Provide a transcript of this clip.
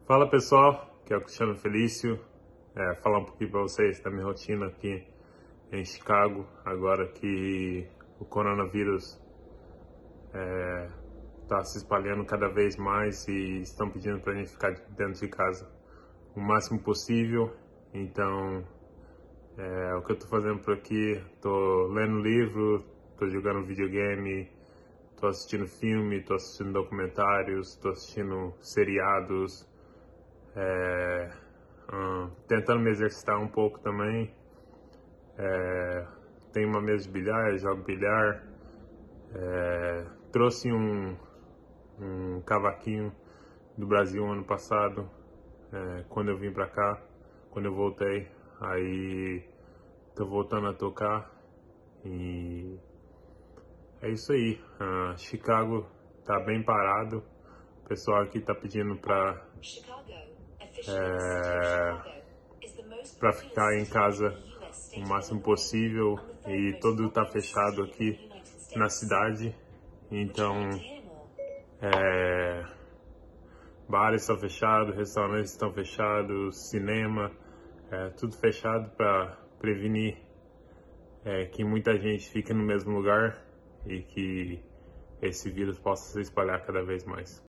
Fala pessoal, que é o Cristiano Felício, falar um pouquinho para vocês da minha rotina aqui em Chicago, agora que o coronavírus está se espalhando cada vez mais e estão pedindo para a gente ficar dentro de casa o máximo possível. Então, o que eu estou fazendo por aqui, estou lendo livro, estou jogando videogame, estou assistindo filme, estou assistindo documentários, estou assistindo seriados, tentando me exercitar um pouco também. Tenho uma mesa de bilhar, jogo bilhar, trouxe um cavaquinho do Brasil ano passado, quando eu vim pra cá, quando eu voltei, aí tô voltando a tocar e é isso aí. Chicago tá bem parado, o pessoal aqui tá pedindo pra ficar em casa o máximo possível e tudo tá fechado aqui na cidade, então bares estão fechados, restaurantes estão fechados, cinema, tudo fechado para prevenir que muita gente fique no mesmo lugar e que esse vírus possa se espalhar cada vez mais.